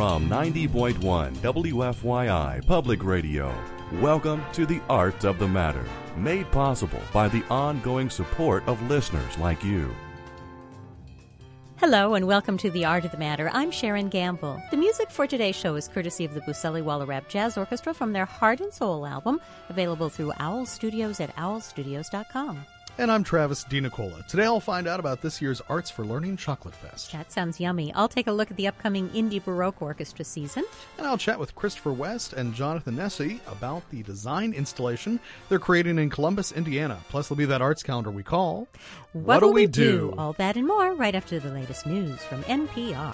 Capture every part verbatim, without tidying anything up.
From ninety point one W F Y I Public Radio, welcome to The Art of the Matter, made possible by the ongoing support of listeners like you. Hello and welcome to The Art of the Matter. I'm Sharon Gamble. The music for today's show is courtesy of the Buseli Waller-Rap Jazz Orchestra from their Heart and Soul album, available through Owl Studios at owl studios dot com. And I'm Travis DiNicola. Today I'll find out about this year's Arts for Learning Chocolate Fest. That sounds yummy. I'll take a look at the upcoming Indie Baroque Orchestra season. And I'll chat with Christopher West and Jonathan Nessie about the design installation they're creating in Columbus, Indiana. Plus there'll be that arts calendar we call What Do We Do? All that and more right after the latest news from N P R.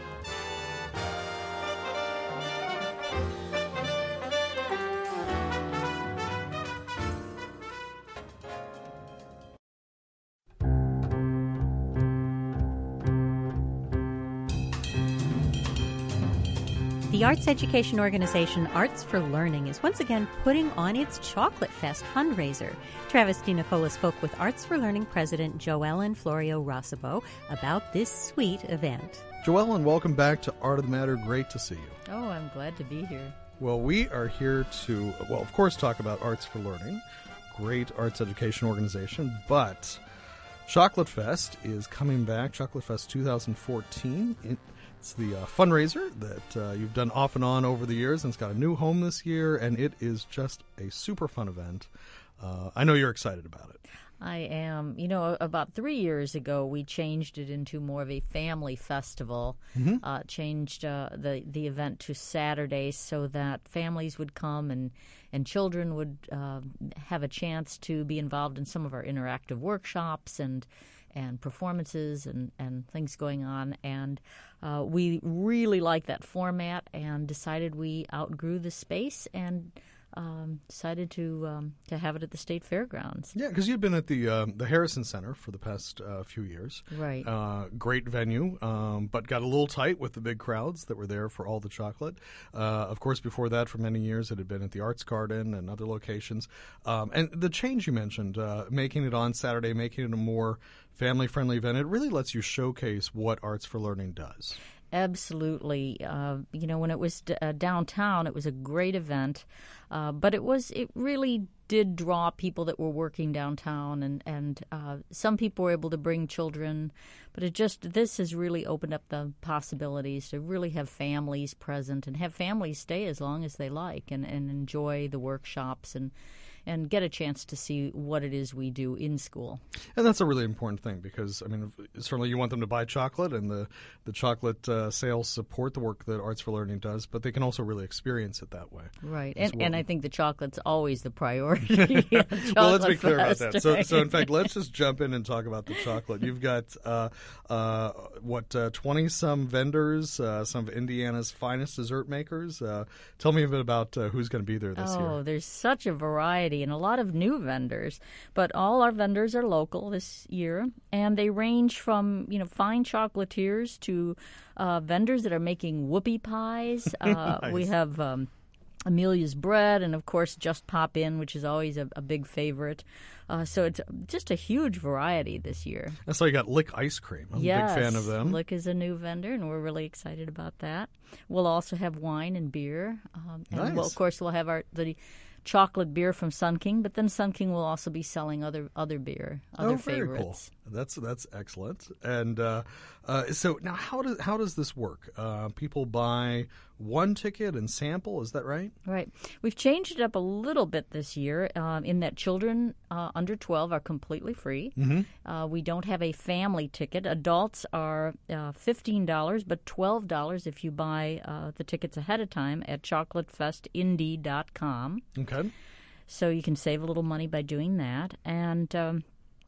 The arts education organization Arts for Learning is once again putting on its Chocolate Fest fundraiser. Travis DiNicola spoke with Arts for Learning President Joellen Florio Rossabo about this sweet event. Joellen, welcome back to Art of the Matter. Great to see you. Oh, I'm glad to be here. Well, we are here to, well, of course, talk about Arts for Learning, great arts education organization, but Chocolate Fest is coming back, Chocolate Fest twenty fourteen. It, It's the uh, fundraiser that uh, you've done off and on over the years, and it's got a new home this year, and it is just a super fun event. Uh, I know you're excited about it. I am. You know, about three years ago, we changed it into more of a family festival, mm-hmm. uh, changed uh, the, the event to Saturdays so that families would come and, and children would uh, have a chance to be involved in some of our interactive workshops and and performances and, and things going on. And uh, we really liked that format and decided we outgrew the space and um, decided to um, to have it at the State Fairgrounds. Yeah, because you've been at the um, the Harrison Center for the past uh, few years. Right. Uh, great venue, um, but got a little tight with the big crowds that were there for all the chocolate. Uh, of course, before that, for many years, it had been at the Arts Garden and other locations. Um, and the change you mentioned, uh, making it on Saturday, making it a more family-friendly event, it really lets you showcase what Arts for Learning does. Absolutely. Uh, you know, when it was d- uh, downtown, it was a great event, uh, but it was it really did draw people that were working downtown, and and uh, some people were able to bring children, but it just this has really opened up the possibilities to really have families present and have families stay as long as they like and, and enjoy the workshops and. and get a chance to see what it is we do in school. And that's a really important thing because, I mean, certainly you want them to buy chocolate, and the, the chocolate uh, sales support the work that Arts for Learning does, but they can also really experience it that way. Right. And, well. and I think the chocolate's always the priority. Well, let's be clear about that. So, so, in fact, let's just jump in and talk about the chocolate. You've got, uh, uh, what, uh, twenty-some vendors, uh, some of Indiana's finest dessert makers. Uh, tell me a bit about uh, who's going to be there this oh, year. Oh, there's such a variety. And a lot of new vendors, but all our vendors are local this year, and they range from you know fine chocolatiers to uh, vendors that are making whoopie pies. Uh, nice. We have um, Amelia's Bread, and of course Just Pop In, which is always a, a big favorite. Uh, so it's just a huge variety this year. That's why you got Lick Ice Cream. I'm yes, a big fan of them. Lick is a new vendor, and we're really excited about that. We'll also have wine and beer, um, and nice. we'll, of course we'll have our the. chocolate beer from Sun King, but then Sun King will also be selling other other beer, other oh, very favorites. Cool. That's that's excellent. And uh, uh, so now, how does how does this work? Uh, people buy one ticket and sample. Is that right? Right. We've changed it up a little bit this year, um, in that children uh, under twelve are completely free. Mm-hmm. Uh, we don't have a family ticket. Adults are uh, fifteen dollars, but twelve dollars if you buy uh, the tickets ahead of time at chocolate fest indy dot com. Okay. So you can save a little money by doing that, and. Um,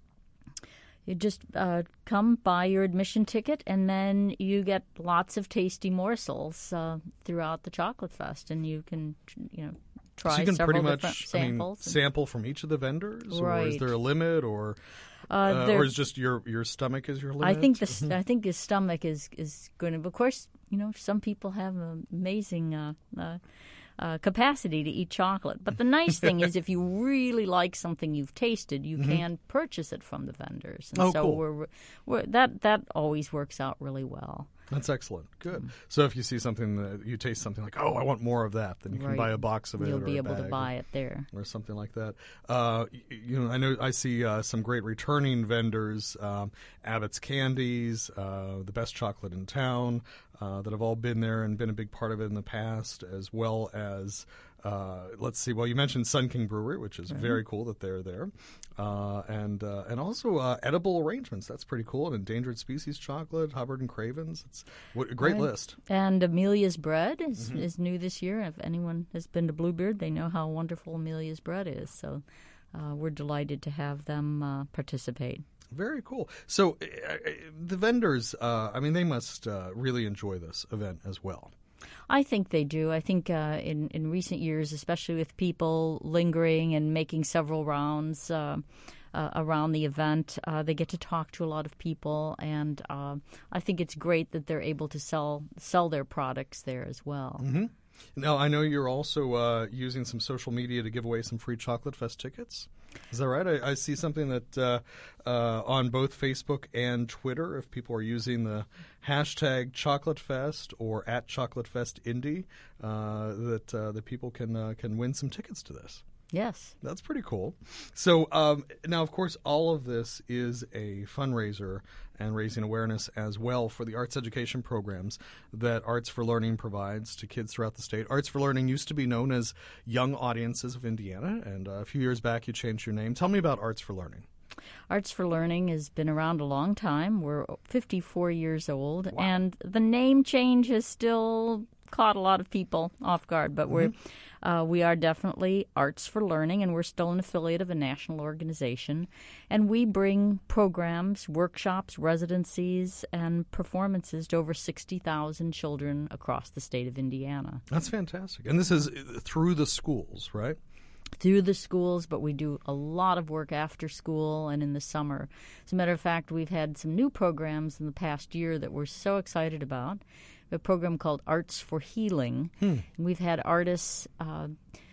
You just uh, come buy your admission ticket, and then you get lots of tasty morsels uh, throughout the Chocolate Fest, and you can, you know, try so you can several pretty different much, samples. I mean, sample from each of the vendors, right. or is there a limit, or uh, uh, there, or is just your, your stomach is your limit? I think the I think the stomach is is going to. Of course, you know, some people have amazing. Uh, uh, Uh, capacity to eat chocolate. But the nice thing is if you really like something you've tasted, you mm-hmm. can purchase it from the vendors. And oh, so cool. we're, we're that that always works out really well. That's excellent. Good. Mm. So if you see something that you taste something like, oh, I want more of that, then you can right. buy a box of it. You'll or be a able to bag buy or, it there, or something like that. Uh, you know, I know I see uh, some great returning vendors, um, Abbott's Candies, uh, the best chocolate in town, uh, that have all been there and been a big part of it in the past, as well as. Uh, let's see. Well, you mentioned Sun King Brewery, which is right. very cool that they're there, uh, and uh, and also uh, edible arrangements. That's pretty cool. And endangered species chocolate, Hubbard and Cravens. It's what, a great right. list. And Amelia's Bread is mm-hmm. is new this year. If anyone has been to Bluebeard, they know how wonderful Amelia's Bread is. So uh, we're delighted to have them uh, participate. Very cool. So uh, the vendors, uh, I mean, they must uh, really enjoy this event as well. I think they do. I think uh, in, in recent years, especially with people lingering and making several rounds uh, uh, around the event, uh, they get to talk to a lot of people, and uh, I think it's great that they're able to sell sell their products there as well. Mm-hmm. Now, I know you're also uh, using some social media to give away some free Chocolate Fest tickets. Is that right? I, I see something that uh, uh, on both Facebook and Twitter, if people are using the hashtag Chocolate Fest or at Chocolate Fest Indy, uh, that uh, that people can uh, can win some tickets to this. Yes. That's pretty cool. So um, now, of course, all of this is a fundraiser and raising awareness as well for the arts education programs that Arts for Learning provides to kids throughout the state. Arts for Learning used to be known as Young Audiences of Indiana, and uh, a few years back you changed your name. Tell me about Arts for Learning. Arts for Learning has been around a long time. We're fifty-four years old, wow. and the name change has still caught a lot of people off guard, but mm-hmm. we're uh, we are definitely Arts for Learning, and we're still an affiliate of a national organization, and we bring programs, workshops, residencies, and performances to over sixty thousand children across the state of Indiana. That's fantastic. And this is through the schools, right? Through the schools, but we do a lot of work after school and in the summer. As a matter of fact, we've had some new programs in the past year that we're so excited about. We have a program called Arts for Healing. Hmm. And we've had artists uh,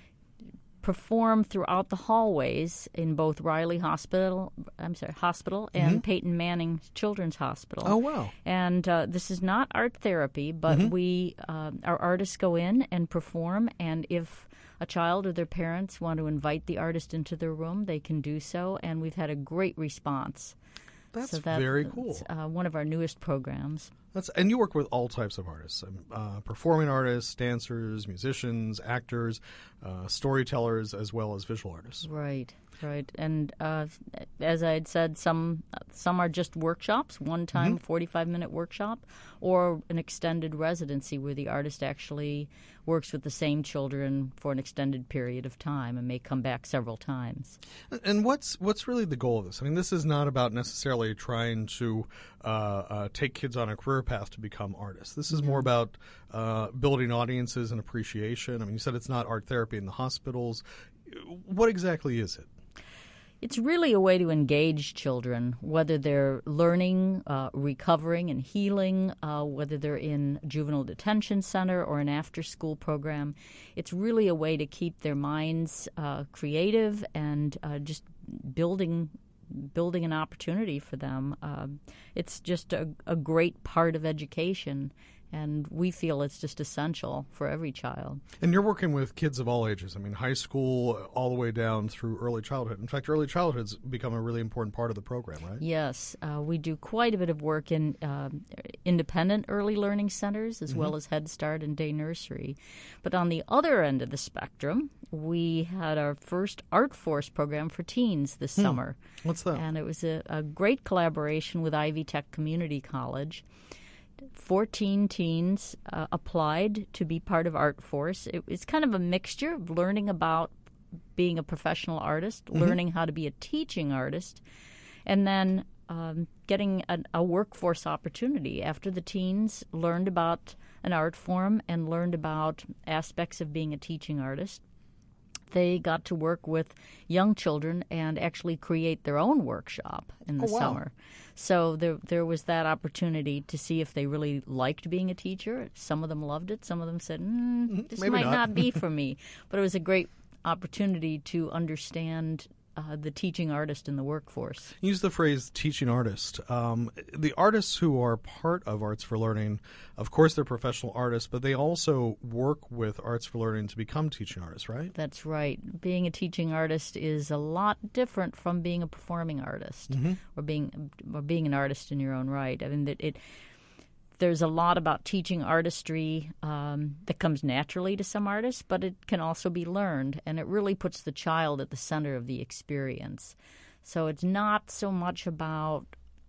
perform throughout the hallways in both Riley Hospital, I'm sorry, Hospital and mm-hmm. Peyton Manning Children's Hospital. Oh, wow. And uh, this is not art therapy, but mm-hmm. we, uh, our artists go in and perform, and if a child or their parents want to invite the artist into their room, they can do so, and we've had a great response. That's so that, very cool. It's uh, one of our newest programs. That's, and you work with all types of artists, uh, performing artists, dancers, musicians, actors, uh, storytellers, as well as visual artists. Right, right. And uh, as I had said, some some are just workshops, one-time mm-hmm. forty-five-minute workshop, or an extended residency where the artist actually works with the same children for an extended period of time and may come back several times. And what's what's really the goal of this? I mean, this is not about necessarily trying to uh, uh, take kids on a career path to become artists. This is more about uh, building audiences and appreciation. I mean, you said it's not art therapy in the hospitals. What exactly is it? It's really a way to engage children, whether they're learning, uh, recovering, and healing, uh, whether they're in a juvenile detention center or an after-school program. It's really a way to keep their minds uh, creative and uh, just building building an opportunity for them. Uh, it's just a, a great part of education, and we feel it's just essential for every child. And you're working with kids of all ages. I mean, high school all the way down through early childhood. In fact, early childhood's become a really important part of the program, right? Yes. Uh, we do quite a bit of work in uh, independent early learning centers as mm-hmm. well as Head Start and day nursery. But on the other end of the spectrum, we had our first Art Force program for teens this hmm. summer. What's that? And it was a, a great collaboration with Ivy Tech Community College. fourteen teens uh, applied to be part of Art Force. It, it's kind of a mixture of learning about being a professional artist, mm-hmm. learning how to be a teaching artist, and then um, getting a, a workforce opportunity after the teens learned about an art form and learned about aspects of being a teaching artist. They got to work with young children and actually create their own workshop in the oh, wow. summer. So there there was that opportunity to see if they really liked being a teacher. Some of them loved it. Some of them said, mm, this Maybe might not. not be for me. But it was a great opportunity to understand uh, the teaching artist in the workforce. Use the phrase teaching artist. Um, the artists who are part of Arts for Learning, of course, they're professional artists, but they also work with Arts for Learning to become teaching artists, right? That's right. Being a teaching artist is a lot different from being a performing artist, mm-hmm. or being or being an artist in your own right. I mean, it. it There's a lot about teaching artistry um, that comes naturally to some artists, but it can also be learned, and it really puts the child at the center of the experience. So it's not so much about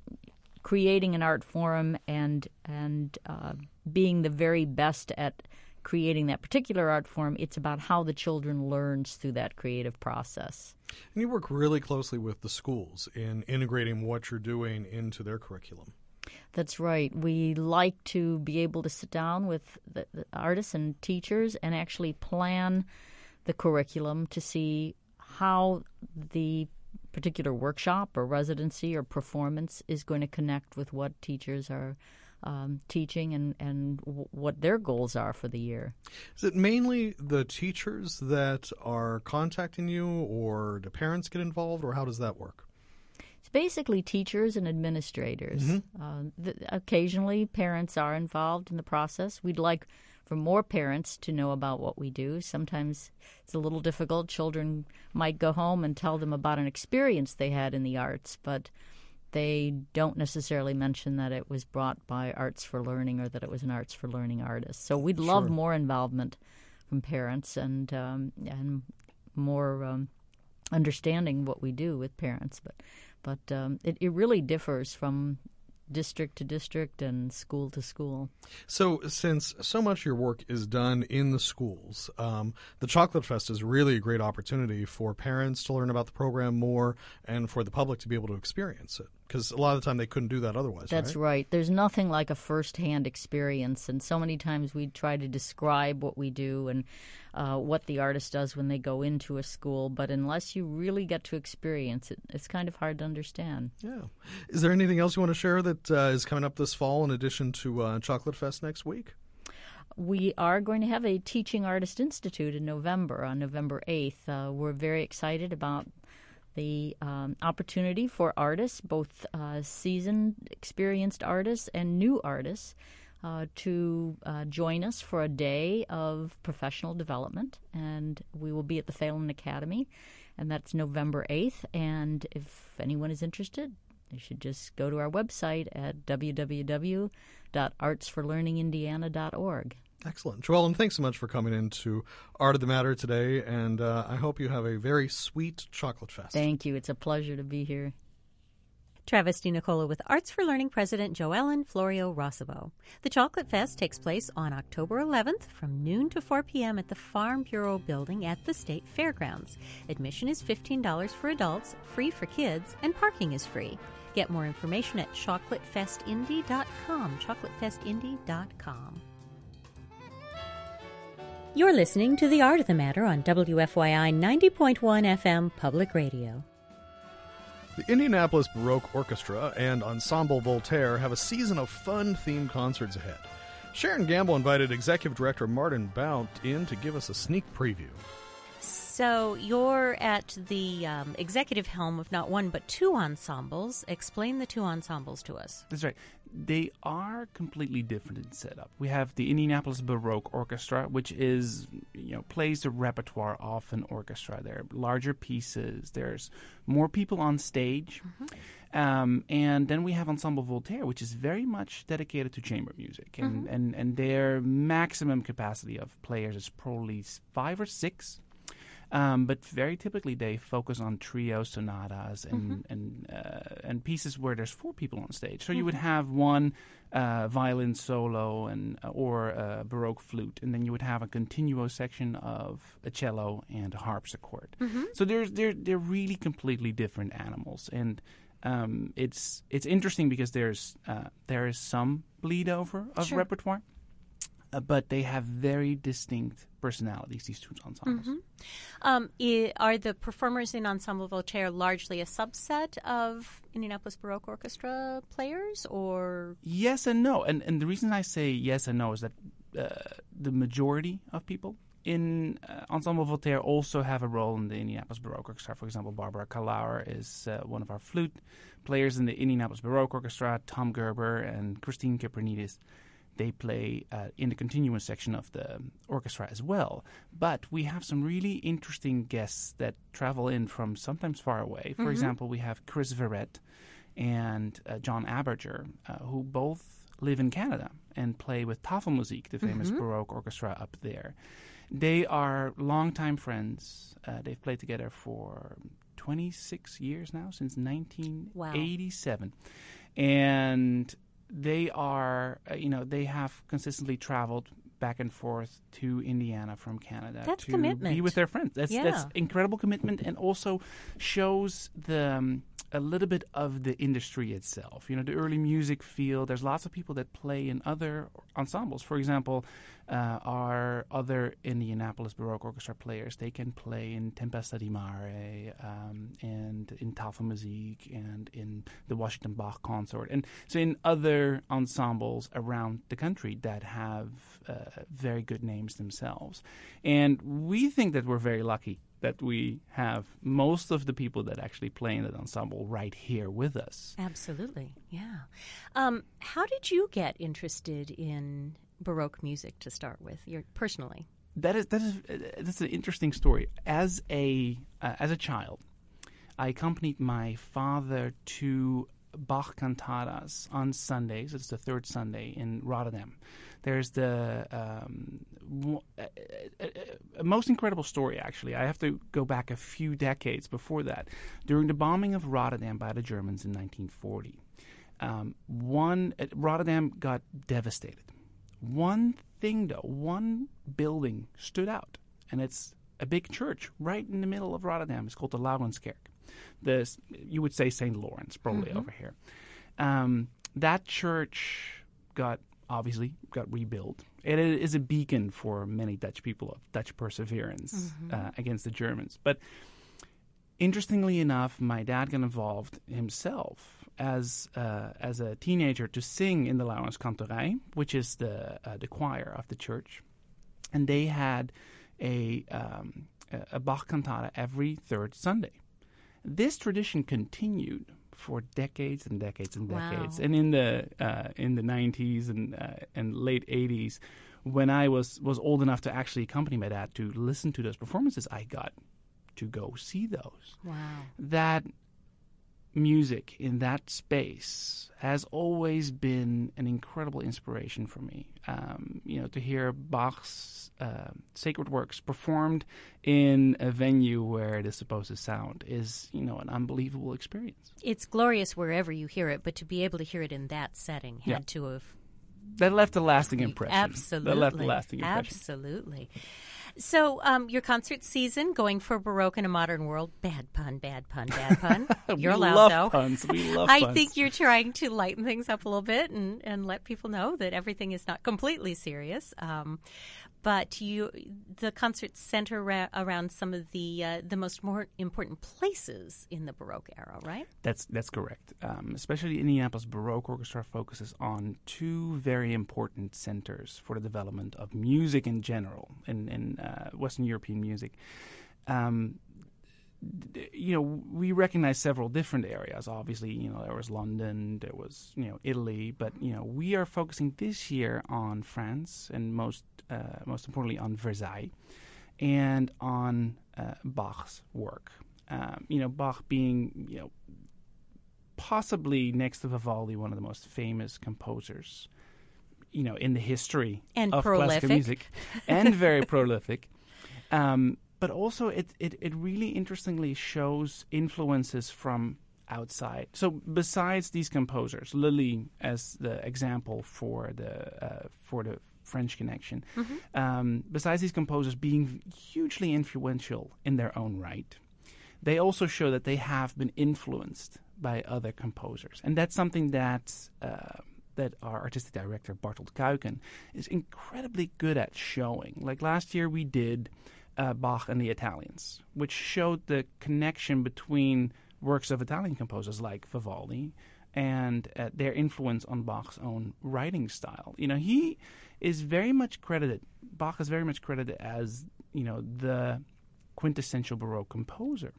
creating an art form and and uh, being the very best at creating that particular art form. It's about how the children learns through that creative process. And you work really closely with the schools in integrating what you're doing into their curriculum. That's right. We like to be able to sit down with the, the artists and teachers and actually plan the curriculum to see how the particular workshop or residency or performance is going to connect with what teachers are um, teaching and, and w- what their goals are for the year. Is it mainly the teachers that are contacting you, or do parents get involved, or how does that work? It's basically teachers and administrators. Mm-hmm. Uh, th- occasionally, parents are involved in the process. We'd like for more parents to know about what we do. Sometimes it's a little difficult. Children might go home and tell them about an experience they had in the arts, but they don't necessarily mention that it was brought by Arts for Learning or that it was an Arts for Learning artist. So we'd love Sure. more involvement from parents and um, and more um, understanding what we do with parents. But But um, it, it really differs from district to district and school to school. So since so much of your work is done in the schools, um, the Chocolate Fest is really a great opportunity for parents to learn about the program more and for the public to be able to experience it. Because a lot of the time they couldn't do that otherwise, That's right? right. There's nothing like a first-hand experience, and so many times we try to describe what we do and uh, what the artist does when they go into a school, but unless you really get to experience it, it's kind of hard to understand. Yeah. Is there anything else you want to share that uh, is coming up this fall in addition to uh, Chocolate Fest next week? We are going to have a Teaching Artist Institute in November, on November eighth. Uh, we're very excited about the um, opportunity for artists, both uh, seasoned, experienced artists and new artists, uh, to uh, join us for a day of professional development. And we will be at the Phelan Academy, and that's November eighth. And if anyone is interested, they should just go to our website at w w w dot arts for learning indiana dot org. Excellent. Joellen, thanks so much for coming into Art of the Matter today, and uh, I hope you have a very sweet Chocolate Fest. Thank you. It's a pleasure to be here. Travis DiNicola with Arts for Learning President Joellen Florio Rossabo. The Chocolate Fest takes place on October eleventh from noon to four p.m. at the Farm Bureau building at the State Fairgrounds. Admission is fifteen dollars for adults, free for kids, and parking is free. Get more information at chocolate fest indy dot com, chocolate fest indy dot com. You're listening to The Art of the Matter on W F Y I ninety point one F M Public Radio. The Indianapolis Baroque Orchestra and Ensemble Voltaire have a season of fun-themed concerts ahead. Sharon Gamble invited Executive Director Martin Bount in to give us a sneak preview. So you're at the um, executive helm of not one but two ensembles. Explain the two ensembles to us. That's right. They are completely different in setup. We have the Indianapolis Baroque Orchestra, which is, you know, plays the repertoire of an orchestra. There are larger pieces. There's more people on stage. Mm-hmm. Um, and then we have Ensemble Voltaire, which is very much dedicated to chamber music. And, mm-hmm. and, and their maximum capacity of players is probably five or six. Um, but very typically they focus on trio sonatas and mm-hmm. and uh, and pieces where there's four people on stage. So mm-hmm. you would have one uh, violin solo and uh, or a Baroque flute, and then you would have a continuo section of a cello and a harpsichord. Mm-hmm. So there's they're they're really completely different animals, and um, it's it's interesting because there's uh, there is some bleed over of sure. repertoire. Uh, but they have very distinct personalities, these two ensembles. Mm-hmm. Um, I, are the performers in Ensemble Voltaire largely a subset of Indianapolis Baroque Orchestra players, or? Yes and no. And, and the reason I say yes and no is that uh, the majority of people in uh, Ensemble Voltaire also have a role in the Indianapolis Baroque Orchestra. For example, Barbara Kalauer is uh, one of our flute players in the Indianapolis Baroque Orchestra. Tom Gerber and Christine Kipernidis, they play uh, in the continuous section of the orchestra as well. But we have some really interesting guests that travel in from sometimes far away. For mm-hmm. example, we have Chris Verrett and uh, John Aberger, uh, who both live in Canada and play with Tafelmusik, the famous mm-hmm. Baroque orchestra up there. They are longtime friends. Uh, they've played together for twenty-six years now, since nineteen eighty-seven. Wow. And they are, uh, you know, they have consistently traveled back and forth to Indiana from Canada that's to commitment. be with their friends. That's, yeah. that's incredible commitment, and also shows the um, a little bit of the industry itself. You know, the early music field, there's lots of people that play in other ensembles. For example, uh, our other Indianapolis Baroque Orchestra players, they can play in Tempesta di Mare um, and in Tafelmusik and in the Washington Bach Consort. And so in other ensembles around the country that have uh, very good names themselves. And we think that we're very lucky that we have most of the people that actually play in that ensemble right here with us. Absolutely, yeah. Um, how did you get interested in Baroque music to start with, your, personally? That is that is uh, that's an interesting story. As a uh, as a child, I accompanied my father to Bach cantatas on Sundays. It's the third Sunday in Rotterdam. There's the um, w- a, a, a most incredible story, actually. I have to go back a few decades before that. During the bombing of Rotterdam by the Germans in nineteen forty, um, one uh, Rotterdam got devastated. One thing, though, one building stood out, and it's a big church right in the middle of Rotterdam. It's called the Laurenskerk. The, you would say Saint Lawrence, probably mm-hmm. over here. Um, that church got, obviously, got rebuilt. It is a beacon for many Dutch people of Dutch perseverance mm-hmm. uh, against the Germans. But interestingly enough, my dad got involved himself as uh, as a teenager to sing in the Laurenskantorij, which is the uh, the choir of the church. And they had a, um, a Bach cantata every third Sunday. This tradition continued for decades and decades and decades. Wow. And in the uh, in the nineties and uh, and late eighties, when I was, was old enough to actually accompany my dad to listen to those performances, I got to go see those. Wow. That music in that space has always been an incredible inspiration for me. Um, you know, to hear Bach's uh, sacred works performed in a venue where it is supposed to sound is, you know, an unbelievable experience. It's glorious wherever you hear it, but to be able to hear it in that setting had yeah. to have... That left a lasting impression. Absolutely. That left a lasting impression. Absolutely. So, um, your concert season, going for Baroque in a Modern World, bad pun, bad pun, bad pun. You're we allowed, love though. Puns. We love I puns. think you're trying to lighten things up a little bit and, and let people know that everything is not completely serious. Um, but you, the concerts center ra- around some of the uh, the most more important places in the Baroque era, right? That's that's correct. Um, especially the Indianapolis Baroque Orchestra focuses on two very important centers for the development of music in general, in, in uh, Western European music. Um, d- you know, we recognize several different areas. Obviously, you know, there was London, there was, you know, Italy, but, you know, we are focusing this year on France and most uh, most importantly on Versailles and on uh, Bach's work. Um, you know, Bach being, you know, possibly next to Vivaldi, one of the most famous composers, you know, in the history and of prolific. classical music, and very prolific. Um, but also, it, it it really interestingly shows influences from outside. So, besides these composers, Lully as the example for the uh, for the French connection, mm-hmm. um, besides these composers being hugely influential in their own right, they also show that they have been influenced by other composers. And that's something that uh, that our artistic director, Bartold Kuiken, is incredibly good at showing. Like last year we did uh, Bach and the Italians, which showed the connection between works of Italian composers like Vivaldi and uh, their influence on Bach's own writing style. You know, he is very much credited, Bach is very much credited as you know, the quintessential Baroque composer.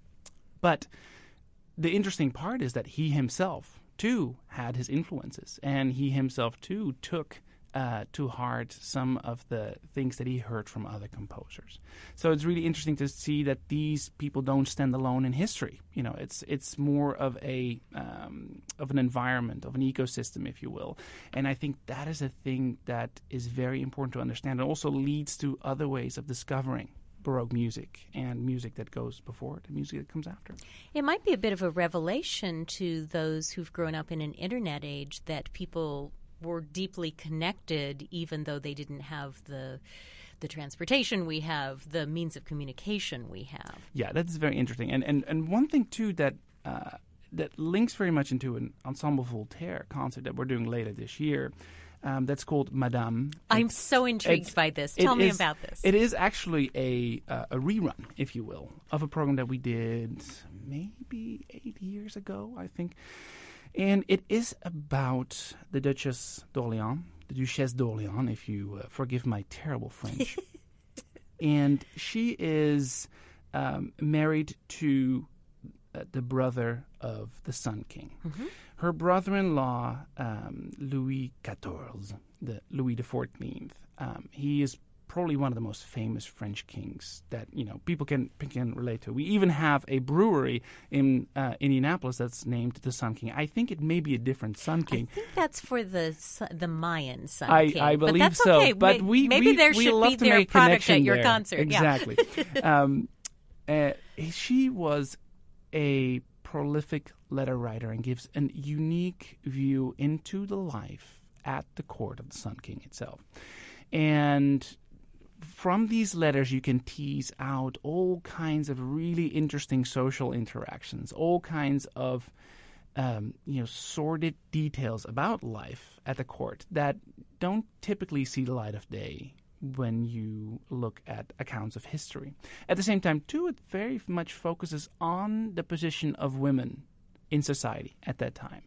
But the interesting part is that he himself, too, had his influences, and he himself, too, took uh, to heart some of the things that he heard from other composers. So it's really interesting to see that these people don't stand alone in history. You know, it's it's more of a um, of an environment, of an ecosystem, if you will. And I think that is a thing that is very important to understand. It also leads to other ways of discovering Baroque music and music that goes before it and music that comes after. It might be a bit of a revelation to those who've grown up in an internet age that people were deeply connected even though they didn't have the the transportation we have, the means of communication we have. Yeah, that's very interesting. And and, and one thing, too, that uh, that links very much into an Ensemble Voltaire concert that we're doing later this year. Um, that's called Madame. I'm It's, so intrigued by this. Tell me is, about this. It is actually a uh, a rerun, if you will, of a program that we did maybe eight years ago, I think. And it is about the Duchess d'Orléans, the Duchesse d'Orléans, if you uh, forgive my terrible French. And she is um, married to uh, the brother of the Sun King. Mm-hmm. Her brother-in-law, um, Louis the fourteenth, the Louis the fourteenth, um, he is probably one of the most famous French kings that, you know, people can can relate to. We even have a brewery in uh, Indianapolis that's named the Sun King. I think it may be a different Sun King. I think that's for the the Mayan Sun I, King. I believe but that's so. Okay. But May, we maybe we, there we should love be to their make product at your there. concert. Exactly. Yeah. um, uh, she was a prolific letter writer and gives a unique view into the life at the court of the Sun King itself. And from these letters, you can tease out all kinds of really interesting social interactions, all kinds of um, you know, sordid details about life at the court that don't typically see the light of day when you look at accounts of history. At the same time, too, it very much focuses on the position of women in society at that time.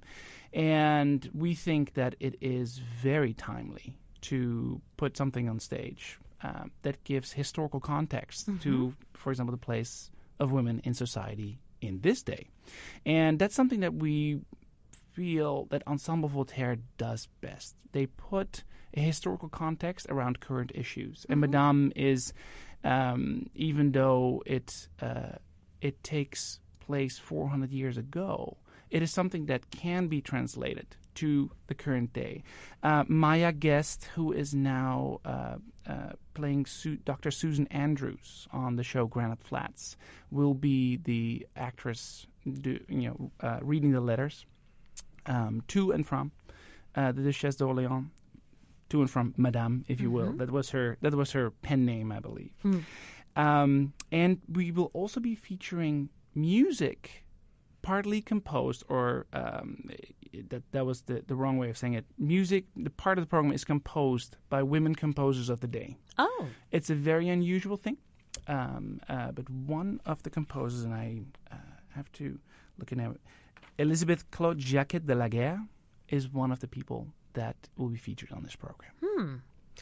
And we think that it is very timely to put something on stage um, that gives historical context mm-hmm. to, for example, the place of women in society in this day. And that's something that we feel that Ensemble Voltaire does best. They put a historical context around current issues. Mm-hmm. And Madame is, um, even though it uh, it takes place four hundred years ago, it is something that can be translated to the current day. Uh, Maya Guest, who is now uh, uh, playing Su- Doctor Susan Andrews on the show Granite Flats, will be the actress, do, you know, uh, reading the letters um, to and from uh, the Duchesse d'Orléans, to and from Madame, if you mm-hmm. will. That was her. That was her pen name, I believe. Mm. Um, and we will also be featuring music, partly composed, or um, that that was the, the wrong way of saying it. Music, the part of the program is composed by women composers of the day. Oh. It's a very unusual thing. Um, uh, but one of the composers, and I uh, have to look at it, Elisabeth Claude Jacquet de la Guerre, is one of the people that will be featured on this program. Hmm.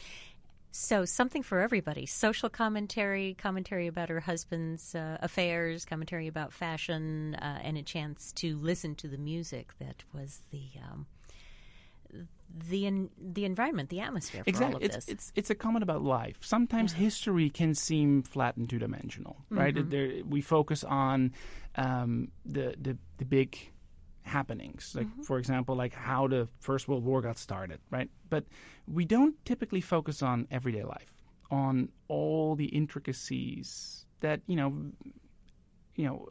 So something for everybody. Social commentary, commentary about her husband's uh, affairs, commentary about fashion, uh, and a chance to listen to the music that was the um, the en- the environment, the atmosphere for exactly. all of it's, this. It's it's a comment about life. Sometimes yeah. history can seem flat and two-dimensional, right? Mm-hmm. There, we focus on um, the, the the big happenings, like mm-hmm. for example, like how the First World War got started, right? But we don't typically focus on everyday life, on all the intricacies that you know, you know,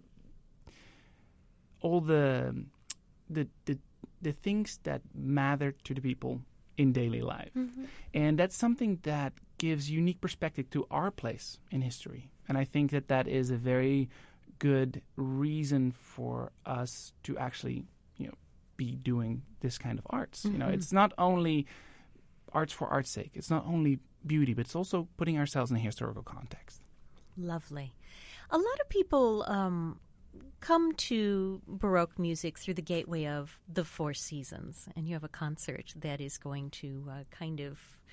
all the the the, the things that matter to the people in daily life, mm-hmm. and that's something that gives unique perspective to our place in history, and I think that that is a very good reason for us to actually, you know, be doing this kind of arts. Mm-hmm. You know, it's not only arts for art's sake. It's not only beauty, but it's also putting ourselves in a historical context. Lovely. A lot of people um, come to Baroque music through the gateway of the Four Seasons, and you have a concert that is going to uh, kind of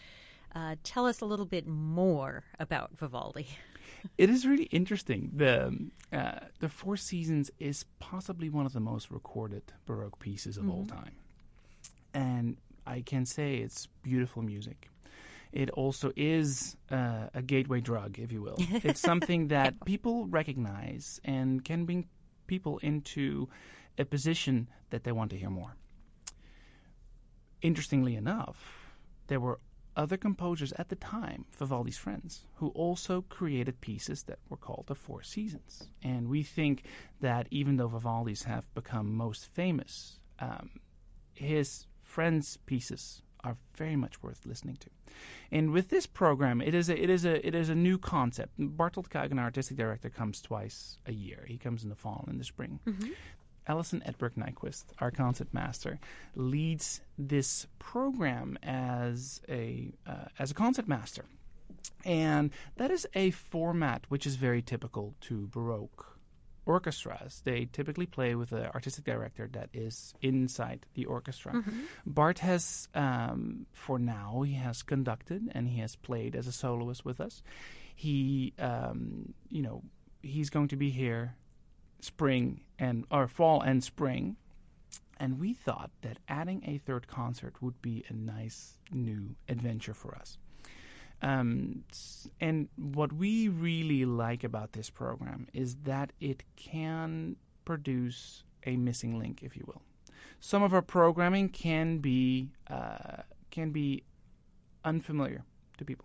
Uh, tell us a little bit more about Vivaldi. It is really interesting. The uh, the Four Seasons is possibly one of the most recorded Baroque pieces of mm-hmm. all time. And I can say it's beautiful music. It also is uh, a gateway drug, if you will. It's something that people recognize and can bring people into a position that they want to hear more. Interestingly enough, there were other composers at the time, Vivaldi's friends, who also created pieces that were called the Four Seasons. And we think that even though Vivaldi's have become most famous, um, his friends' pieces are very much worth listening to. And with this program, it is a, it is a, it is a new concept. Bartolt Kagan, our artistic director, comes twice a year. He comes in the fall and in the spring. Mm-hmm. Alison Edberg Nyquist, our concert master, leads this program as a uh, as a concert master, and that is a format which is very typical to Baroque orchestras. They typically play with an artistic director that is inside the orchestra. Mm-hmm. Bart has, um, for now, he has conducted and he has played as a soloist with us. He, um, you know, he's going to be here spring and or fall and spring, and we thought that adding a third concert would be a nice new adventure for us. Um, and what we really like about this program is that it can produce a missing link, if you will. Some of our programming can be uh, can be unfamiliar to people,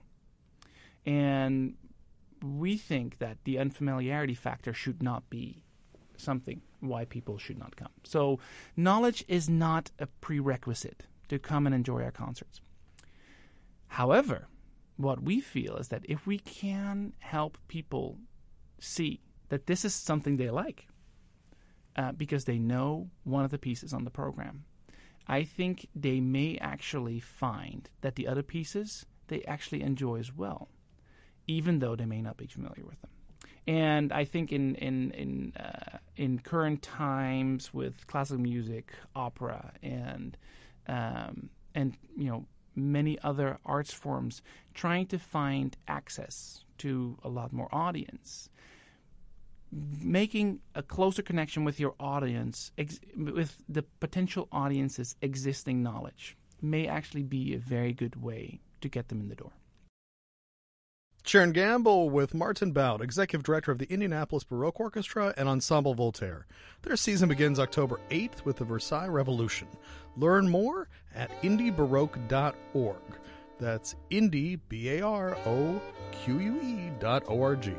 and we think that the unfamiliarity factor should not be something why people should not come. So knowledge is not a prerequisite to come and enjoy our concerts. However, what we feel is that if we can help people see that this is something they like uh, because they know one of the pieces on the program, I think they may actually find that the other pieces they actually enjoy as well, even though they may not be familiar with them. And I think in in in uh, in current times with classical music, opera, and um, and you know many other arts forms, trying to find access to a lot more audience, making a closer connection with your audience, ex- with the potential audience's existing knowledge, may actually be a very good way to get them in the door. Sharon Gamble with Martin Bout, Executive Director of the Indianapolis Baroque Orchestra and Ensemble Voltaire. Their season begins October eighth with the Versailles Revolution. Learn more at indie baroque dot org. That's indie, B A R O Q U E dot O R G.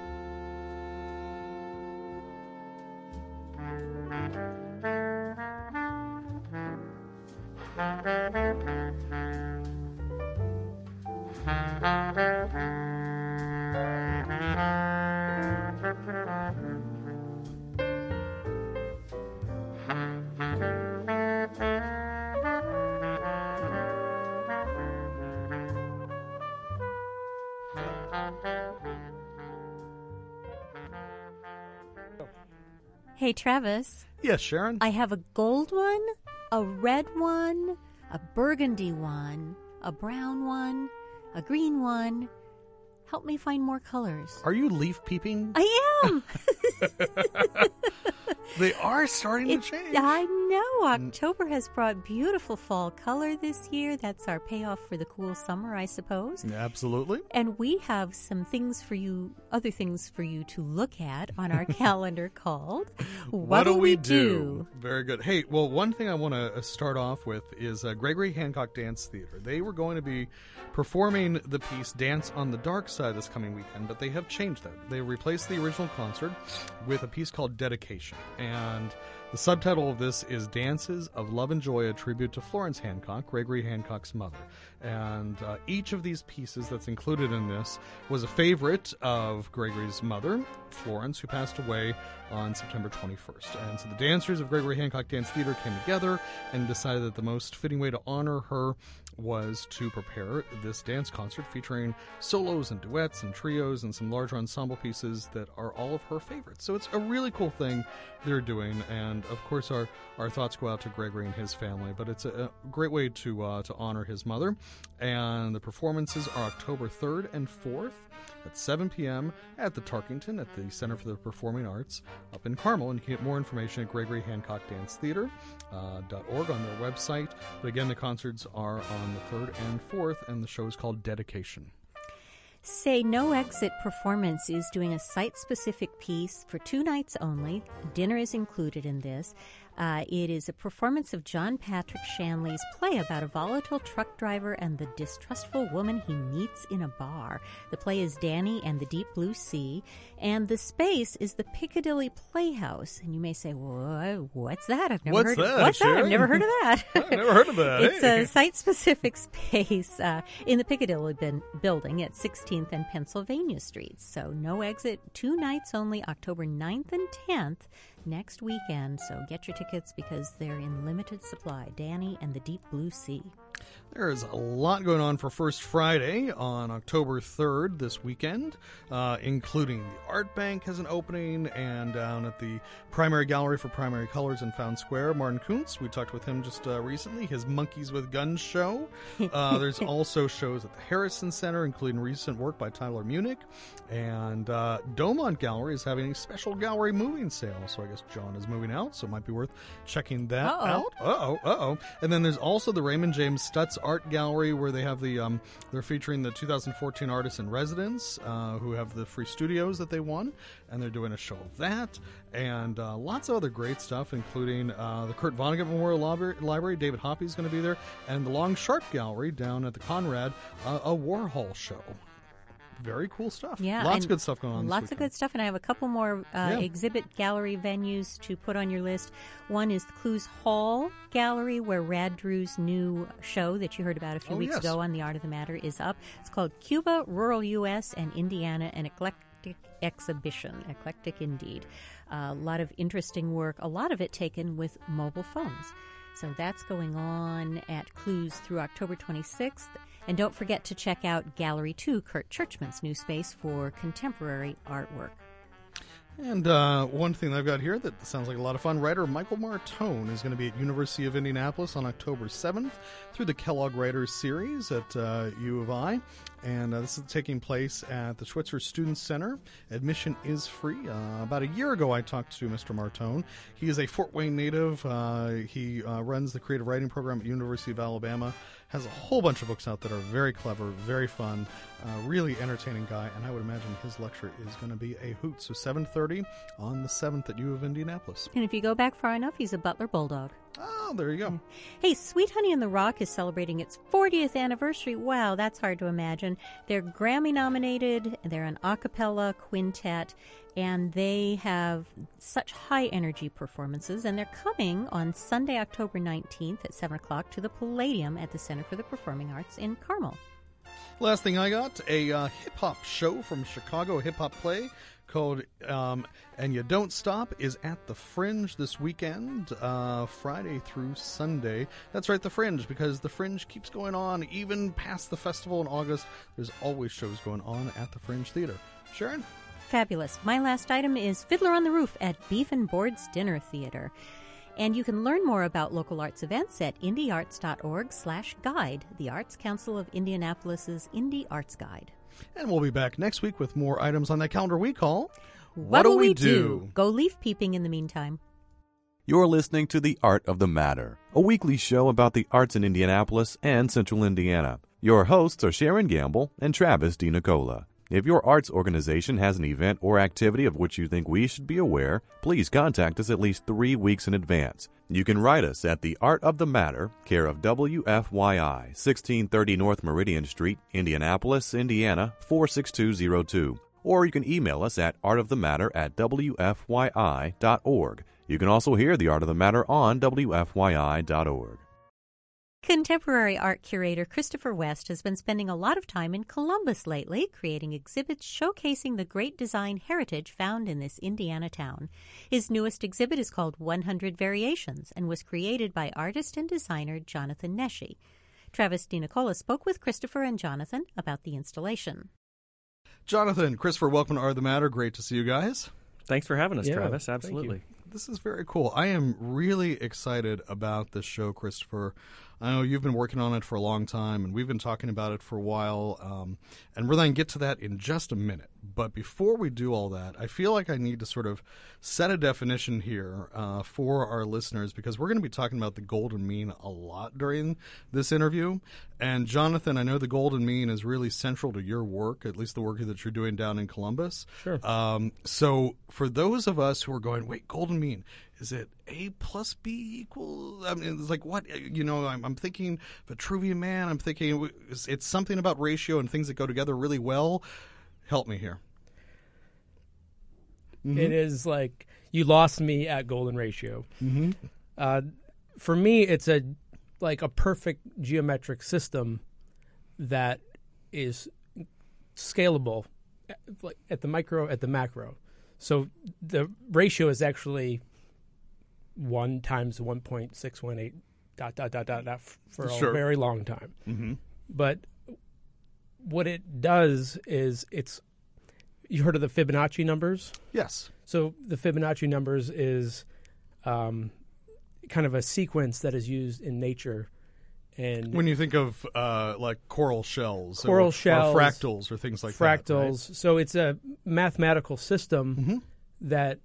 Hey, Travis. Yes, Sharon? I have a gold one, a red one, a burgundy one, a brown one, a green one. Help me find more colors. Are you leaf peeping? I am. They are starting it, to change. I know. October has brought beautiful fall color this year. That's our payoff for the cool summer, I suppose. Absolutely. And we have some things for you, other things for you to look at on our calendar called What, what Do We, we do? do? Very good. Hey, well, one thing I want to start off with is uh, Gregory Hancock Dance Theater. They were going to be performing the piece Dance on the Dark Side this coming weekend, but they have changed that. They replaced the original concert with a piece called Dedication. And the subtitle of this is Dances of Love and Joy, a tribute to Florence Hancock, Gregory Hancock's mother. And uh, each of these pieces that's included in this was a favorite of Gregory's mother, Florence, who passed away on September twenty-first. And so the dancers of Gregory Hancock Dance Theater came together and decided that the most fitting way to honor her was to prepare this dance concert featuring solos and duets and trios and some larger ensemble pieces that are all of her favorites. So it's a really cool thing they're doing, and And, of course, our, our thoughts go out to Gregory and his family. But it's a, a great way to uh, to honor his mother. And the performances are October third and fourth at seven p.m. at the Tarkington at the Center for the Performing Arts up in Carmel. And you can get more information at Gregory Hancock Dance Theater uh, dot org on their website. But again, the concerts are on the third and fourth, and the show is called Dedication. Say No Exit Performance is doing a site-specific piece for two nights only. Dinner is included in this. Uh, it is a performance of John Patrick Shanley's play about a volatile truck driver and the distrustful woman he meets in a bar. The play is Danny and the Deep Blue Sea, and the space is the Piccadilly Playhouse. And you may say, well, what's that? I've never what's heard that, of What's Sharon? that? I've never heard of that. I've never heard of that. It's hey. a site-specific space uh, in the Piccadilly bin- building at sixteenth and Pennsylvania Streets. So no exit, two nights only, October ninth and tenth, next weekend. So get your tickets because they're in limited supply. Danny and the Deep Blue Sea. There's a lot going on for First Friday on October third this weekend, uh, including the Art Bank has an opening, and down at the Primary Gallery for Primary Colors in Found Square, Martin Kuntz, we talked with him just uh, recently, his Monkeys with Guns show. Uh, there's also shows at the Harrison Center, including recent work by Tyler Munich, and uh, Domont Gallery is having a special gallery moving sale, so I guess John is moving out, so it might be worth checking that Uh-oh. out. Uh-oh, uh-oh. And then there's also the Raymond James Stutz Art Gallery, where they have the um, they're featuring the two thousand fourteen artists in residence uh, who have the free studios that they won, and they're doing a show of that, and uh, lots of other great stuff, including uh, the Kurt Vonnegut Memorial Library. Library. David Hoppe is going to be there, and the Long Sharp Gallery down at the Conrad, uh, a Warhol show. Very cool stuff. Yeah, lots and of good stuff going on. Lots this of good stuff, and I have a couple more uh, Yeah. exhibit gallery venues to put on your list. One is the Clues Hall Gallery, where Rad Drew's new show that you heard about a few Oh, weeks yes. ago on The Art of the Matter is up. It's called Cuba, Rural U S, and Indiana, an eclectic exhibition. Eclectic indeed. A lot of interesting work, a lot of it taken with mobile phones. So that's going on at Clues through October twenty-sixth. And don't forget to check out Gallery two, Kurt Churchman's new space for contemporary artwork. And uh, one thing that I've got here that sounds like a lot of fun, writer Michael Martone is going to be at University of Indianapolis on October seventh through the Kellogg Writers Series at uh, U of I. And uh, this is taking place at the Schweitzer Student Center. Admission is free. Uh, about a year ago, I talked to Mister Martone. He is a Fort Wayne native. Uh, he uh, runs the creative writing program at University of Alabama. Has a whole bunch of books out that are very clever, very fun, uh, really entertaining guy, and I would imagine his lecture is going to be a hoot. So seven thirty on the seventh at U of Indianapolis. And if you go back far enough, he's a Butler Bulldog. Oh, there you go. Hey, Sweet Honey in the Rock is celebrating its fortieth anniversary. Wow, that's hard to imagine. They're Grammy nominated, they're an a cappella quintet, and they have such high energy performances, and they're coming on Sunday, October nineteenth at seven o'clock to the Palladium at the Center for the Performing Arts in Carmel. Last thing I got, a uh, hip-hop show from Chicago, a hip-hop play called um, And You Don't Stop is at the Fringe this weekend, uh, Friday through Sunday. That's right, the Fringe, because the Fringe keeps going on even past the festival in August. There's always shows going on at the Fringe Theater. Sharon? Fabulous. My last item is Fiddler on the Roof at Beef and Boards Dinner Theater. And you can learn more about local arts events at indiearts.org slash guide, the Arts Council of Indianapolis's Indie Arts Guide. And we'll be back next week with more items on that calendar we call What'll We Do? Go leaf peeping in the meantime. You're listening to The Art of the Matter, a weekly show about the arts in Indianapolis and Central Indiana. Your hosts are Sharon Gamble and Travis DiNicola. If your arts organization has an event or activity of which you think we should be aware, please contact us at least three weeks in advance. You can write us at The Art of the Matter, care of W F Y I, sixteen thirty North Meridian Street, Indianapolis, Indiana, four six two zero two. Or you can email us at artofthematter at W F Y I dot org. You can also hear The Art of the Matter on W F Y I dot org. Contemporary art curator Christopher West has been spending a lot of time in Columbus lately, creating exhibits showcasing the great design heritage found in this Indiana town. His newest exhibit is called one hundred Variations and was created by artist and designer Jonathan Nesci. Travis DiNicola spoke with Christopher and Jonathan about the installation. Jonathan, Christopher, welcome to Art of the Matter. Great to see you guys. Thanks for having us, Yeah, Travis. thank Absolutely. this is very cool. I am really excited about this show, Christopher. I know you've been working on it for a long time, and we've been talking about it for a while, um, and we're going to get to that in just a minute. But before we do all that, I feel like I need to sort of set a definition here uh, for our listeners, because we're going to be talking about the golden mean a lot during this interview. And Jonathan, I know the golden mean is really central to your work, at least the work that you're doing down in Columbus. Sure. Um, so for those of us who are going, wait, golden mean, is it A plus B equal? I mean, it's like, what? You know, I'm, I'm thinking Vitruvian Man. I'm thinking it's, it's something about ratio and things that go together really well. Help me here. Mm-hmm. It is like you lost me at golden ratio. Mm-hmm. Uh, for me, it's a like a perfect geometric system that is scalable, like at the micro, at the macro. So the ratio is actually one times one point six one eight dot dot dot dot dot for Sure. a very long time. Mm-hmm. But what it does is it's you heard of the Fibonacci numbers? Yes. So the Fibonacci numbers is um, kind of a sequence that is used in nature. And When you think of uh, like coral shells, Coral or, shells, or fractals, or things like fractals. that, right? So it's a mathematical system Mhm. that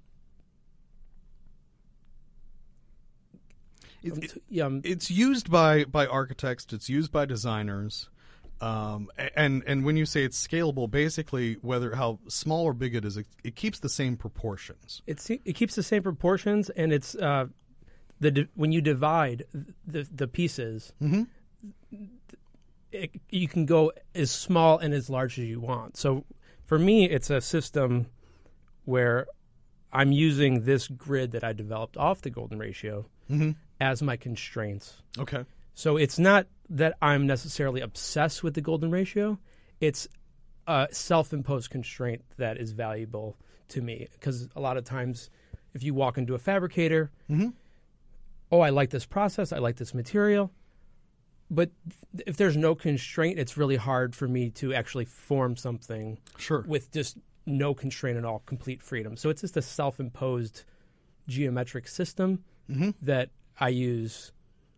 It- um, it- t- yeah, um, it's used by, by architects. It's used by designers. Um, and and when you say it's scalable, basically, whether how small or big it is, it, it keeps the same proportions. it's it keeps the same proportions, and it's uh, the di- when you divide the the pieces, Mhm. it, you can go as small and as large as you want. So for me, it's a system where I'm using this grid that I developed off the golden ratio Mhm. as my constraints. Okay. So it's not that I'm necessarily obsessed with the golden ratio. It's a self-imposed constraint that is valuable to me, because a lot of times if you walk into a fabricator, Mhm. oh, I like this process, I like this material, but th- if there's no constraint, it's really hard for me to actually form something Sure. with just no constraint at all, complete freedom. So it's just a self-imposed geometric system Mhm. that I use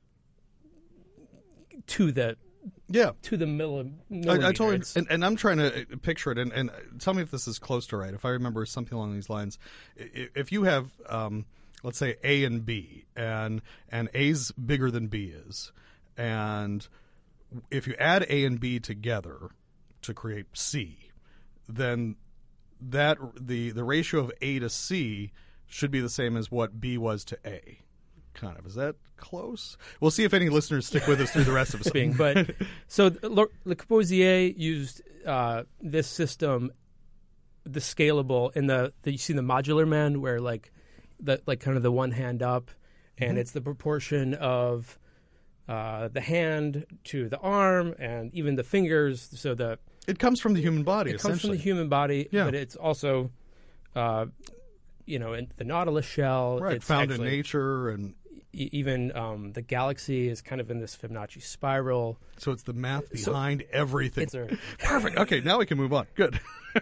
to the Yeah. to the milli- I, millimeter. I totally, It's- and, and I'm trying to uh, picture it, and, and tell me if this is close to right. If I remember something along these lines, I- if you have, um, let's say, A and B, and and A's bigger than B is, and if you add A and B together to create C, then that the the ratio of A to C should be the same as what B was to A. Kind of. Is that close? We'll see if any listeners stick with us through the rest of the being, but so Le, Le Corbusier used uh, this system, the scalable, in the, the you see the modular man, where like the like kind of the one hand up, and Mm-hmm. it's the proportion of uh, the hand to the arm and even the fingers. So the It comes from the human body, it comes from essentially. the human body, Yeah. but it's also uh, you know in the Nautilus shell. Right, it's found actually, in nature, and e- even um, the galaxy is kind of in this Fibonacci spiral. so it's the math So- behind everything. It's a, Perfect. Okay, now we can move on. Good.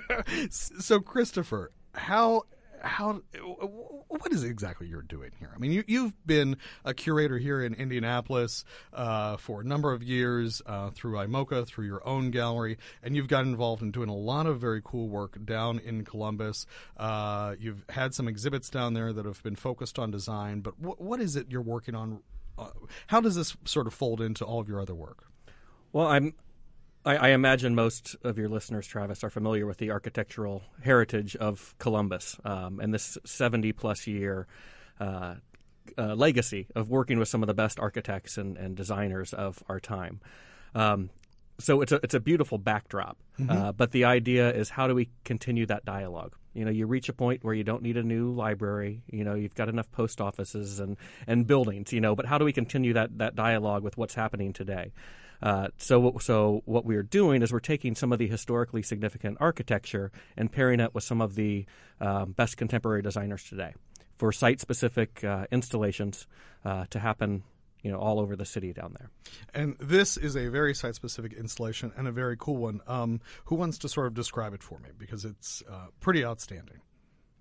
So, Christopher, how how what is it exactly you're doing here? I mean, you you've been a curator here in Indianapolis uh, for a number of years uh, through I M O C A, through your own gallery, and you've gotten involved in doing a lot of very cool work down in Columbus. Uh, you've had some exhibits down there that have been focused on design, but what what is it you're working on? Uh, how does this sort of fold into all of your other work? Well, I'm. I, I imagine most of your listeners, Travis, are familiar with the architectural heritage of Columbus um, and this seventy-plus year uh, uh, legacy of working with some of the best architects and, and designers of our time. Um, so it's a it's a beautiful backdrop, Mm-hmm. uh, but the idea is, how do we continue that dialogue? You know, you reach a point where you don't need a new library. You know, you've got enough post offices and, and buildings. You know, but how do we continue that that dialogue with what's happening today? Uh, so, so what we're doing is we're taking some of the historically significant architecture and pairing it with some of the um, best contemporary designers today for site-specific uh, installations uh, to happen, you know, all over the city down there. And this is a very site-specific installation and a very cool one. Um, who wants to sort of describe it for me? Because it's uh, pretty outstanding.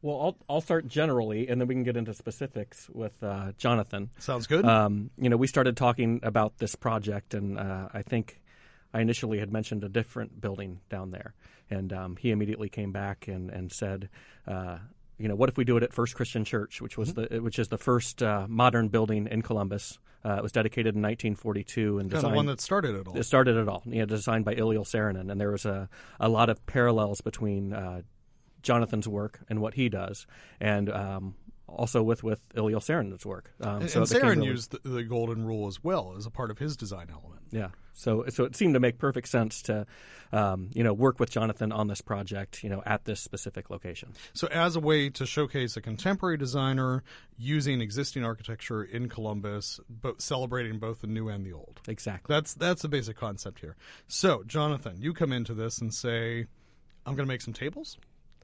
Well, I'll, I'll start generally, and then we can get into specifics with uh, Jonathan. Sounds good. Um, you know, we started talking about this project, and uh, I think I initially had mentioned a different building down there. And um, he immediately came back and, and said, uh, you know, what if we do it at First Christian Church, which was mm-hmm. the which is the first uh, modern building in Columbus. Uh, it was dedicated in nineteen forty-two. And kind designed, of one that started it all. It started it all. You know, designed by Eliel Saarinen. And there was a, a lot of parallels between uh, Jonathan's work and what he does, and um, also with, with Eliel Saarinen's work. Um, and so and it became Saarinen really, used the, the golden rule as well as a part of his design element. Yeah. So so it seemed to make perfect sense to, um, you know, work with Jonathan on this project, you know, at this specific location. So as a way to showcase a contemporary designer using existing architecture in Columbus, but celebrating both the new and the old. Exactly. That's that's the basic concept here. So, Jonathan, you come into this and say, I'm going to make some tables?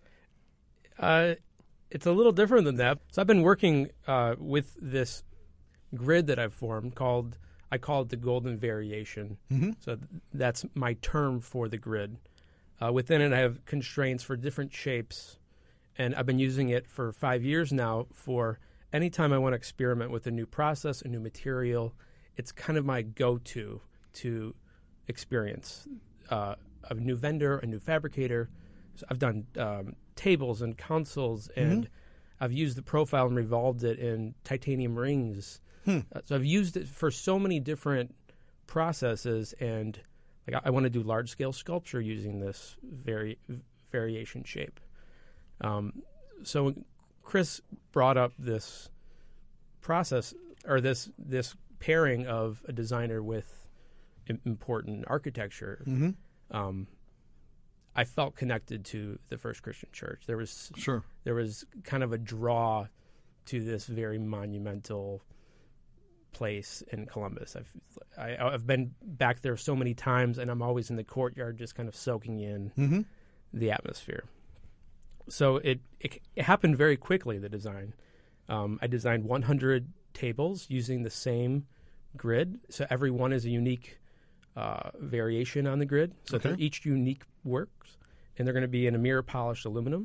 Uh, it's a little different than that. So I've been working uh, with this grid that I've formed called, I call it the golden variation. Mm-hmm. So th- that's my term for the grid. Uh, within it, I have constraints for different shapes, and I've been using it for five years now for anytime I want to experiment with a new process, a new material. It's kind of my go-to to experience uh, a new vendor, a new fabricator. So I've done um, tables and consoles, and Mm-hmm. I've used the profile and revolved it in titanium rings. Hmm. Uh, so I've used it for so many different processes, and like I, I want to do large scale sculpture using this vari- variation shape. Um, so Chris brought up this process or this this pairing of a designer with im- important architecture. Mm-hmm. Um, I felt connected to the First Christian Church. There was Sure. there was kind of a draw to this very monumental place in Columbus. I've I, I've been back there so many times, and I'm always in the courtyard, just kind of soaking in Mm-hmm. the atmosphere. So it it, it happened very quickly. The design. Um, I designed one hundred tables using the same grid. So every one is a unique uh, variation on the grid. So Okay. they're each unique works, and they're going to be in a mirror polished aluminum.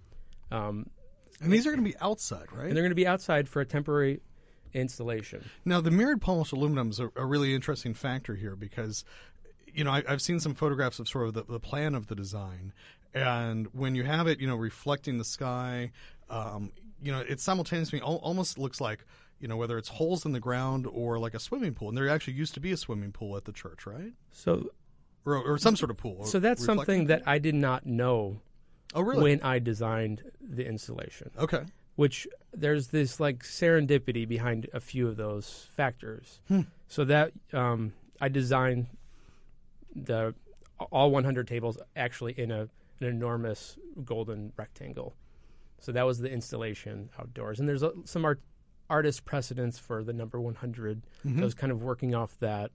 Um, And these are going to be outside, right? and they're going to be outside for a temporary installation. Now, the mirrored polished aluminum is a, a really interesting factor here because, you know, I, I've seen some photographs of sort of the, the plan of the design, and when you have it, you know, reflecting the sky, um, you know, it simultaneously al- almost looks like, you know, whether it's holes in the ground or like a swimming pool. And there actually used to be a swimming pool at the church, right? So, Or, or some sort of pool. so that's reflecting something pool. that I did not know Oh, really? when I designed the installation. Okay. Which there's this like serendipity behind a few of those factors. Hmm. So that um, I designed the all one hundred tables actually in a an enormous golden rectangle. So that was the installation outdoors, and there's a, some art, artist precedents for the number one hundred. Mhm. So I was kind of working off that.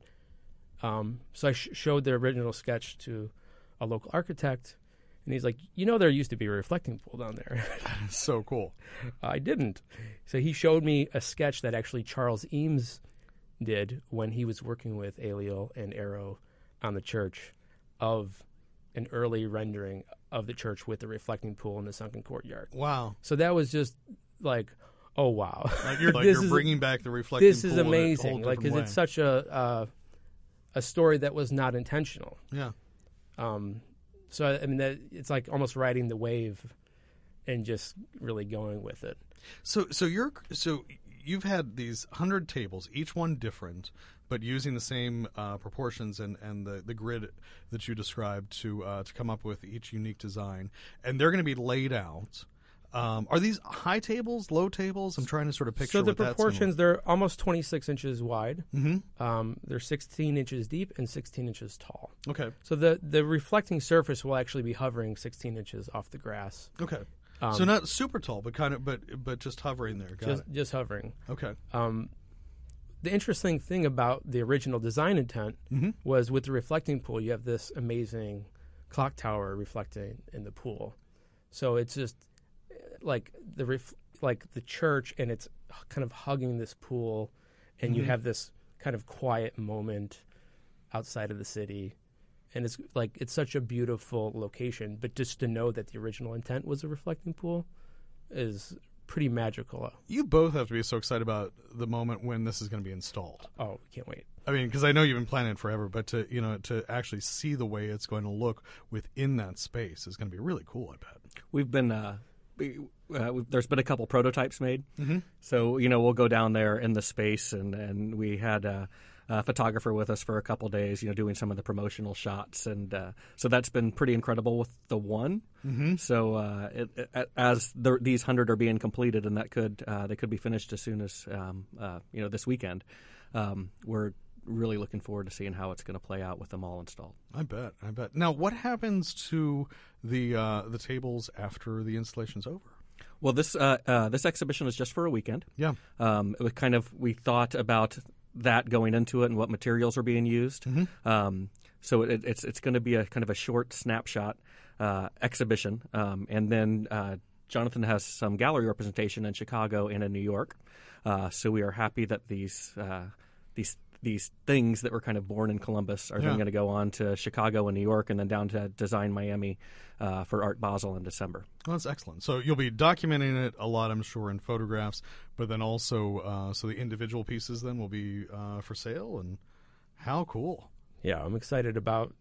Um, so I sh- showed the original sketch to a local architect, and he's like, "You know, there used to be a reflecting pool down there." So cool. I didn't. So he showed me a sketch that actually Charles Eames did when he was working with Eliel and Arrow on the church of an early rendering of the church with the reflecting pool in the sunken courtyard. Wow. So that was just like, oh, wow. Like you're, like This you're is- bringing back the reflecting This pool is in a whole amazing. Like, different because way. it's such a, uh, a story that was not intentional. Yeah. Um, so, I mean, that, it's like almost riding the wave and just really going with it. So, so you're so you've had these hundred tables, each one different, but using the same uh, proportions and, and the, the grid that you described to uh, to come up with each unique design, and they're going to be laid out. Um, are these high tables, low tables? I'm trying to sort of picture. So the what that's gonna proportions, they're almost twenty-six inches wide. look- Mhm. Um, they're sixteen inches deep and sixteen inches tall. Okay. So the, the reflecting surface will actually be hovering sixteen inches off the grass. Okay. Um, so not super tall, but kind of, but but just hovering there. Got just, it. just hovering. Okay. Um, the interesting thing about the original design intent Mhm. was with the reflecting pool, you have this amazing clock tower reflecting in the pool. So it's just eh, like the ref- like the church, and it's kind of hugging this pool, and you Mhm. have this kind of quiet moment outside of the city. And it's like it's such a beautiful location, but just to know that the original intent was a reflecting pool is pretty magical. You both have to be so excited about the moment when this is going to be installed. Oh, we can't wait. I mean, because I know you've been planning it forever, but to you know to actually see the way it's going to look within that space is going to be really cool. I bet. We've been uh, we, uh, we've, there's been a couple prototypes made, mm-hmm. so you know we'll go down there in the space, and and we had a, a photographer with us for a couple days, you know, doing some of the promotional shots, and uh, so that's been pretty incredible with the one. Mm-hmm. So uh, it, it, as the, these hundred are being completed, and that could uh, they could be finished as soon as um, uh, you know this weekend. Um, we're really looking forward to seeing how it's going to play out with them all installed. I bet. I bet. Now, what happens to the uh, the tables after the installation's over? Well, this uh, uh, this exhibition is just for a weekend. Yeah. Um, it was kind of we thought about that going into it and what materials are being used. Mm-hmm. Um, so it, it's it's going to be a kind of a short snapshot uh, exhibition, um, and then uh, Jonathan has some gallery representation in Chicago and in New York. Uh, so we are happy that these uh, these these things that were kind of born in Columbus are yeah. then going to go on to Chicago and New York, and then down to Design Miami uh, for Art Basel in December. Well, that's excellent. So you'll be documenting it a lot, I'm sure, in photographs, but then also uh, so the individual pieces then will be uh, for sale. And how cool! Yeah, I'm excited about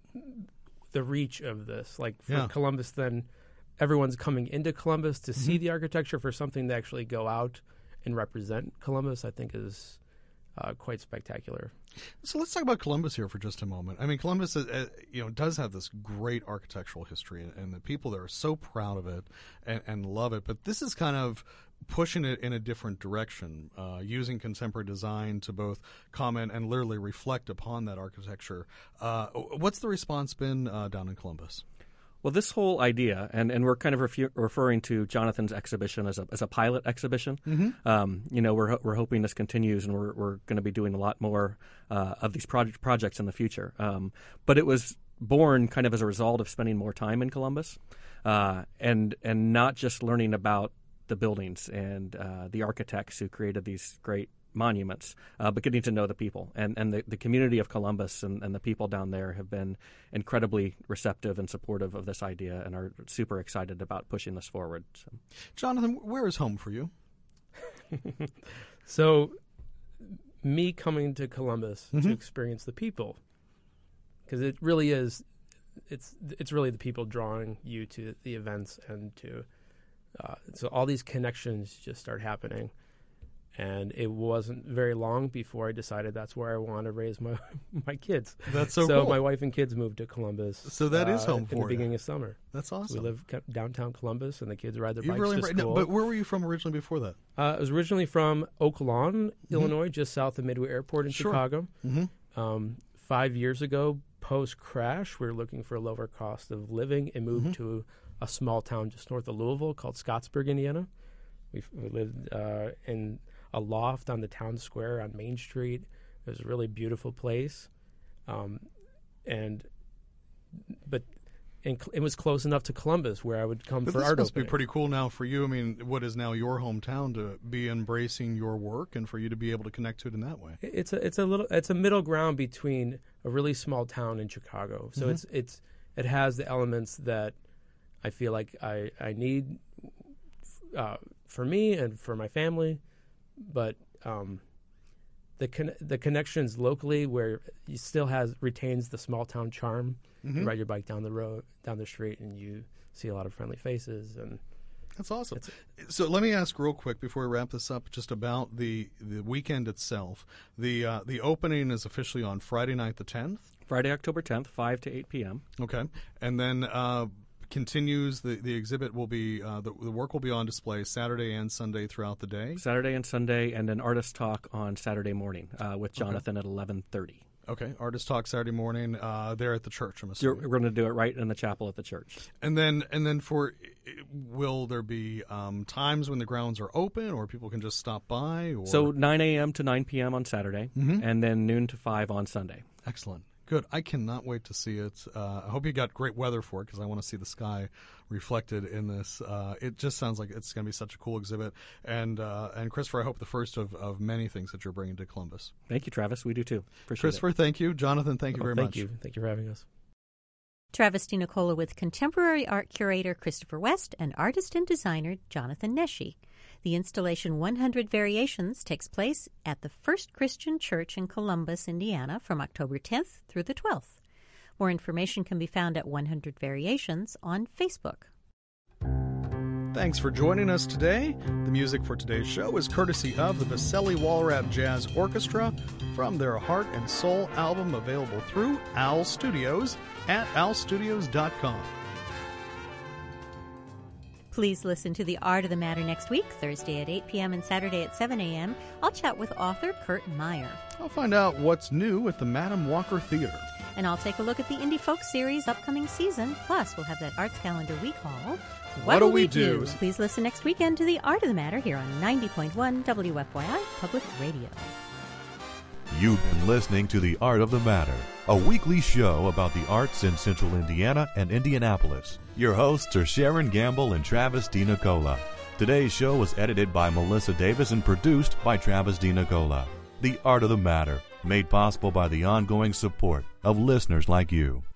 the reach of this. Like for Yeah. Columbus, then everyone's coming into Columbus to Mm-hmm. see the architecture. For something to actually go out and represent Columbus, I think is Uh, quite spectacular. So let's talk about Columbus here for just a moment. I mean, Columbus, uh, uh, you know, does have this great architectural history, and, and the people there are so proud of it and, and love it. But this is kind of pushing it in a different direction, uh, using contemporary design to both comment and literally reflect upon that architecture. Uh, what's the response been uh, down in Columbus? Well, this whole idea, and, and we're kind of refu- referring to Jonathan's exhibition as a as a pilot exhibition. Mm-hmm. Um, you know, we're we're hoping this continues, and we're we're going to be doing a lot more uh, of these project projects in the future. Um, but it was born kind of as a result of spending more time in Columbus, uh, and and not just learning about the buildings and uh, the architects who created these great monuments, uh, but getting to know the people. And, and the, the community of Columbus and, and the people down there have been incredibly receptive and supportive of this idea and are super excited about pushing this forward. So. Jonathan, where is home for you? So, me coming to Columbus Mm-hmm. to experience the people, because it really is, it's it's really the people drawing you to the events and to, uh, so all these connections just start happening. And it wasn't very long before I decided that's where I want to raise my my kids. That's so So cool. my wife and kids moved to Columbus. So that is uh, home in for the you. beginning of summer. That's So awesome. we live ca- downtown Columbus, and the kids ride their You bikes really to embrace- no, school. but where were you from originally before that? Uh, I was originally from Oak Lawn, Illinois, just south of Midway Airport in Sure. Chicago. Mm-hmm. Um, five years ago, post-crash, we were looking for a lower cost of living and moved Mm-hmm. to a small town just north of Louisville called Scottsburg, Indiana. We, we lived uh, in a loft on the town square on Main Street. It was a really beautiful place. Um, and but and cl- it was close enough to Columbus where I would come But for this art must opening. be pretty cool now for you. I mean, what is now your hometown to be embracing your work and for you to be able to connect to it in that way? It's a it's a little it's a middle ground between a really small town and Chicago. So Mhm. it's it's it has the elements that I feel like I I need uh, for me and for my family, but um, the con- the connections locally where you still has retains the small town charm. Mhm. You ride your bike down the road down the street and you see a lot of friendly faces and. That's awesome. It's- So let me ask real quick before we wrap this up, just about the, the weekend itself. The uh, the opening is officially on Friday night, the tenth. Friday, October tenth, five to eight p.m. Okay, and then uh, continues. The, the exhibit will be uh, the, the work will be on display Saturday and Sunday throughout the day. Saturday and Sunday, and an artist talk on Saturday morning uh, with Jonathan at eleven thirty. Okay, artist talk Saturday morning uh, there at the church. I'm You're, assuming. we're going to do it right in the chapel at the church. And then and then for will there be um, times when the grounds are open or people can just stop by? Or? So nine a.m. to nine p.m. on Saturday, Mhm. and then noon to five on Sunday. Excellent. Good. I cannot wait to see it. Uh, I hope you got great weather for it because I want to see the sky reflected in this. Uh, it just sounds like it's going to be such a cool exhibit. And uh, and Christopher, I hope the first of, of many things that you're bringing to Columbus. Thank you, Travis. We do too. Appreciate it. Christopher, thank you. Jonathan, thank you Oh, very thank much. you. Thank you for having us. Travis DiNicola with contemporary art curator Christopher West and artist and designer Jonathan Nesci. The installation one hundred Variations takes place at the First Christian Church in Columbus, Indiana from October tenth through the twelfth. More information can be found at one hundred Variations on Facebook. Thanks for joining us today. The music for today's show is courtesy of the Vassili Walrap Jazz Orchestra from their Heart and Soul album, available through Owl Studios at owl studios dot com. Please listen to The Art of the Matter next week, Thursday at eight p.m. and Saturday at seven a.m. I'll chat with author Kurt Meyer. I'll find out what's new at the Madam Walker Theater. And I'll take a look at the Indie Folk Series upcoming season. Plus, we'll have that arts calendar we call What'll We Do? Please listen next weekend to The Art of the Matter here on ninety point one W F Y I Public Radio. You've been listening to The Art of the Matter, a weekly show about the arts in Central Indiana and Indianapolis. Your hosts are Sharon Gamble and Travis DiNicola. Today's show was edited by Melissa Davis and produced by Travis DiNicola. The Art of the Matter, made possible by the ongoing support of listeners like you.